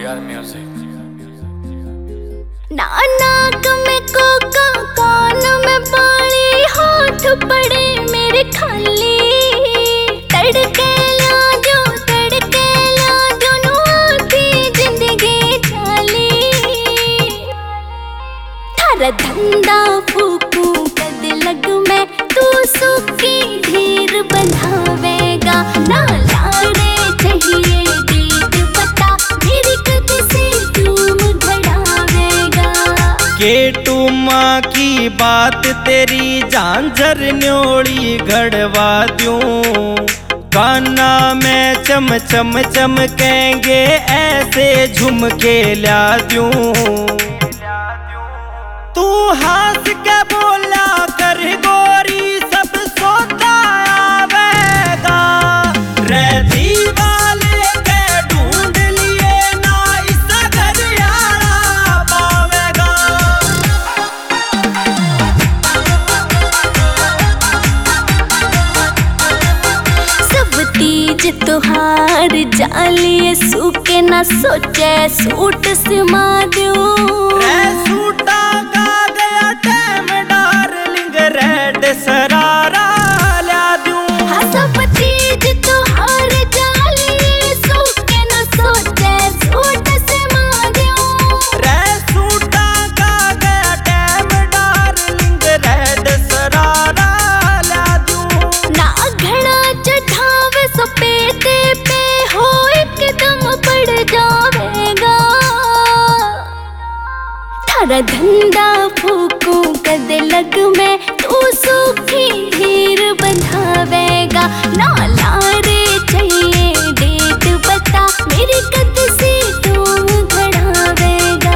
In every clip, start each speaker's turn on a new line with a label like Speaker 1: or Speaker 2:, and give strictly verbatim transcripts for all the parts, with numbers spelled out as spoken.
Speaker 1: GR music.
Speaker 2: ना नाक में कोका कान में पानी, होठ पड़े मेरे खाली। तड़के ला जो तड़के ला दोनों आती जिंदगी चाली। थारा धंधा फूकू कद लग में तू सूखी ढेर बंधावेगा। ना लाड़े चाहिए डेट बता मेरी कद से तुम घड़ावेगा।
Speaker 3: केटू माँ की बात तेरी झांझर न्योड़ी घड़वा दूं। काना में चम चम चमकेंगे ऐसे झुमके ला दूं। तू हंस के बोला कर गोरी सब सोता आवेगा। रहती वाले के ढूंढ लिए ना इस घर यारा पावेगा।
Speaker 2: सब तीज त्योहार जालिए सूखे ना सोचे सूट सिमा दूं।
Speaker 3: सूटा का गया टाइम डार्लिंग रेड सरारा ला दूं।
Speaker 2: हाँ सब तीज त्योहार जालिए सूखे ना सोचे सूट सिमा दूं।
Speaker 3: रे सूटा का गया टाइम डार्लिंग रेड सरारा ला दूं।
Speaker 2: ना घड़ा चढ़ावे सपेटे पे हो एकदम पड़ जावेगा। थारा धंधा फूकू कद लग में तू सूखी ढेर बंधावेगा। ना लारे चाहिए डेट बता मेरी कद से तुम घड़ावेगा।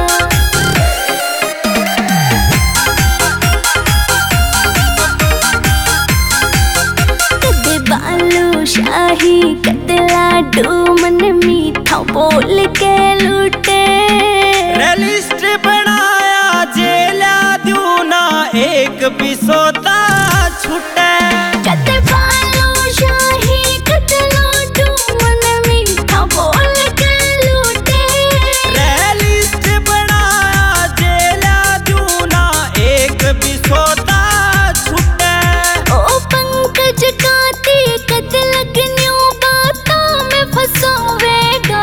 Speaker 2: कद बालू शाही कद लाडू मन मीठा बोल के लूटे।
Speaker 3: लिस्ट बनाया जेला दूं ना एक भी सोता छूटे।
Speaker 2: कद बालू शाही कद लाडू मन मीठा बोल के लूटे।
Speaker 3: लिस्ट बनाया जेला दूं ना एक भी सोता छूटे।
Speaker 2: ओ पंकज काती कद लगन्यू बातों में फंसावेगा।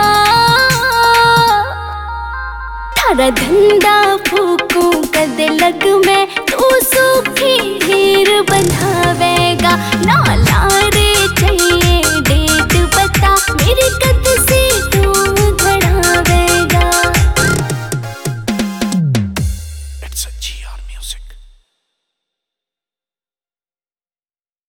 Speaker 2: थारा धंधा फूकू कद लग में तू